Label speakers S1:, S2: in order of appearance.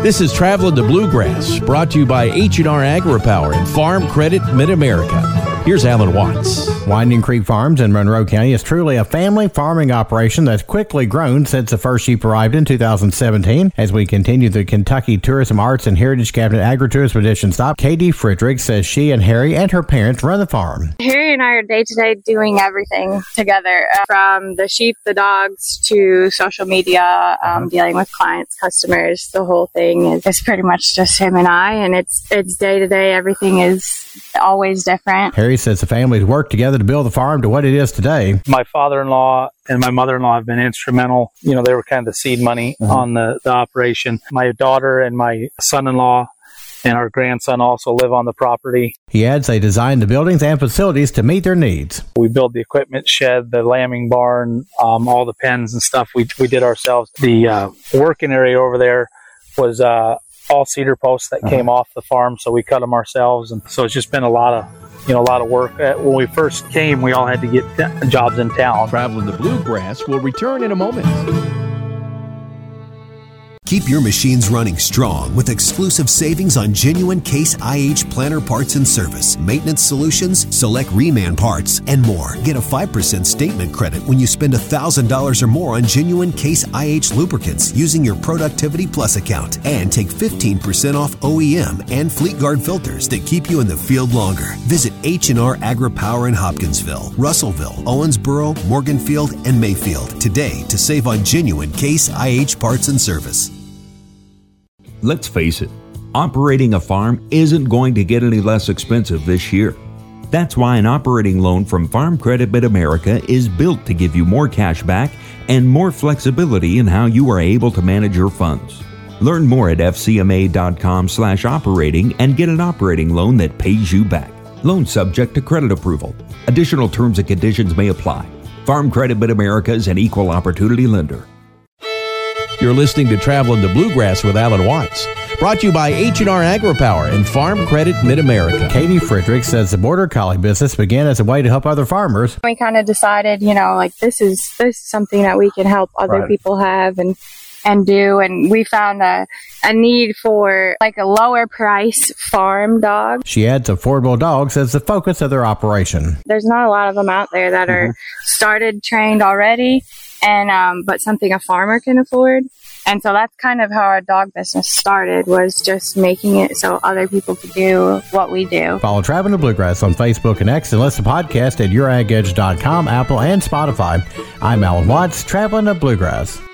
S1: This is Traveling the Bluegrass, brought to you by H&R AgriPower and Farm Credit Mid-America. Here's Alan Watts.
S2: Winding Creek Farms in Monroe County is truly a family farming operation that's quickly grown since the first sheep arrived in 2017. As we continue the Kentucky Tourism Arts and Heritage Cabinet Agritourism Edition stop, Katie Friedrich says she and Harry and her parents run the farm.
S3: Harry and I are day-to-day doing everything together, from the sheep, the dogs, to social media, dealing with clients, customers. The whole thing is pretty much just him and I, and it's day-to-day. Everything is always different.
S2: Harry says the families work together to build the farm to what it is today.
S4: My father-in-law and my mother-in-law have been instrumental. You know, they were kind of the seed money on the operation. My daughter and my son-in-law and our grandson also live on the property.
S2: He adds they designed the buildings and facilities to meet their needs.
S4: We built the equipment shed, the lambing barn, all the pens and stuff we did ourselves. The working area over there was all cedar posts that came off the farm, so we cut them ourselves. And so it's just been a lot of work. When we first came, we all had to get jobs in town.
S1: Traveling the Bluegrass will return in a moment.
S5: Keep your machines running strong with exclusive savings on genuine Case IH planter parts and service, maintenance solutions, select reman parts, and more. Get a 5% statement credit when you spend $1,000 or more on genuine Case IH lubricants using your Productivity Plus account. And take 15% off OEM and Fleetguard filters that keep you in the field longer. Visit H&R AgriPower in Hopkinsville, Russellville, Owensboro, Morganfield, and Mayfield today to save on genuine Case IH parts and service.
S6: Let's face it, operating a farm isn't going to get any less expensive this year. That's why an operating loan from Farm Credit Mid-America is built to give you more cash back and more flexibility in how you are able to manage your funds. Learn more at fcma.com/operating and get an operating loan that pays you back. Loan subject to credit approval. Additional terms and conditions may apply. Farm Credit Mid-America is an equal opportunity lender.
S1: You're listening to Traveling the Bluegrass with Alan Watts, brought to you by H&R AgriPower and Farm Credit Mid-America.
S2: Katie Friedrich says the Border Collie business began as a way to help other farmers.
S3: We kind of decided, this is something that we can help other people have and do, and we found a need for like a lower price farm dog.
S2: She adds affordable dogs as the focus of their operation.
S3: There's not a lot of them out there that are started, trained already, and but something a farmer can afford. And so that's kind of how our dog business started, was just making it so other people could do what we do.
S2: Follow Traveling the Bluegrass on Facebook and X, and listen to the podcast at YourAgEdge.com, Apple, and Spotify. I'm Alan Watts, Traveling the Bluegrass.